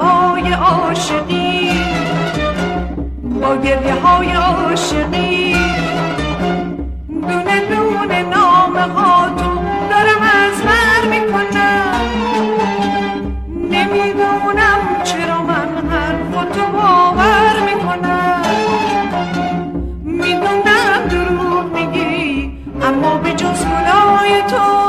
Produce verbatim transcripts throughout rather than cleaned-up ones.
هوای عاشقی، با گریه های عاشقی، دونه دونه نامه ها تو دارم از بر میکنم. نمیدونم چرا من حرفاتو باور میکنم. میدونم دروغ میگی اما به جز گلای تو،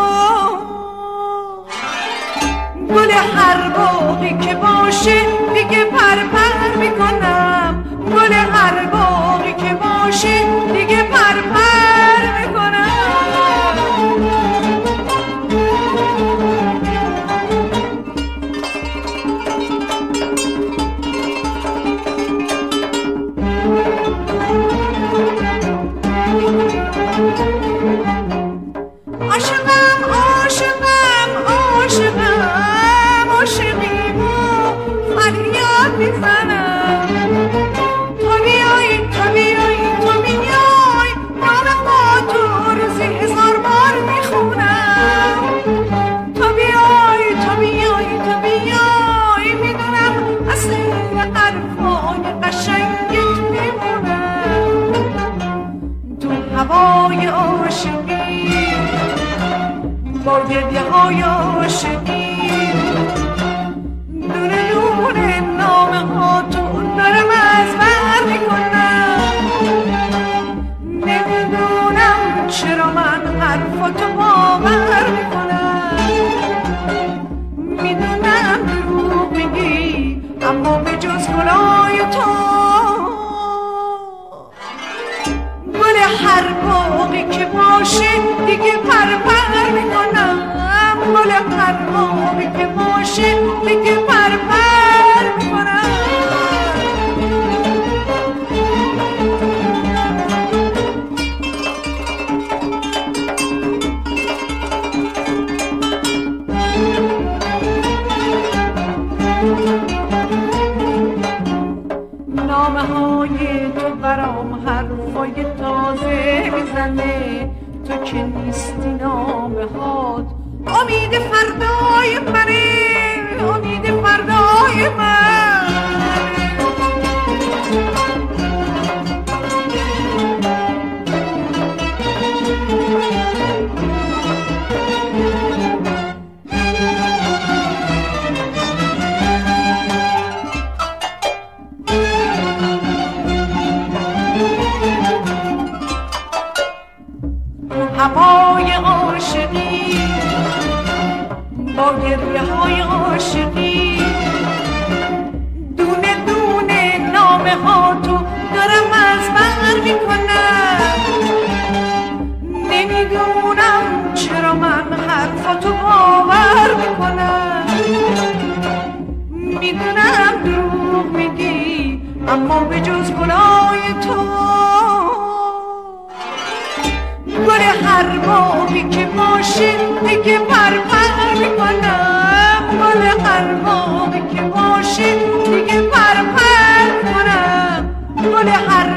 گل هر باغی که باشه دیگه پر پر میکنم. گل هر باغی که باشه دیگه پر پر میکنم. عاشقم عاشقم عاشقم عاشقیمو فریاد میزنم. تو بیایی تو بیایی تو بیای نام خاطر روزی هزار بار میخونم. تو بیای تو بیای تو بیای میدونم اصل حرفای قشنگت میمونم. تو هوای عاشقی، با گریه های عاشقی، دونه دونه نامه ها تو دارم از بر میکنم. نمیدونم چرا من حرفاتو باور میکنم. میدونم دروغ میگی اما به جز گلای تو، گل هر باغی که باشه دیگه پر پر میکنم. گل هر باغی که باشه دیگه پر پر میکنم. نامه های تو برام حرفای تازه میزنه. تو که نیستی نامه هات امید فردای منه، امید فردای من. هوای عاشقی، با گریه های عاشقی، دونه دونه نامه ها تو دارم از بر میکنم. نمیدونم چرا من حرفاتو باور میکنم. میدونم دروغ میگی اما به جز گلای تو، گل هر باغی که باشه دیگه پر پر میکنم. گل هر باغی که باشه دیگه پر پر میکنم. گل هر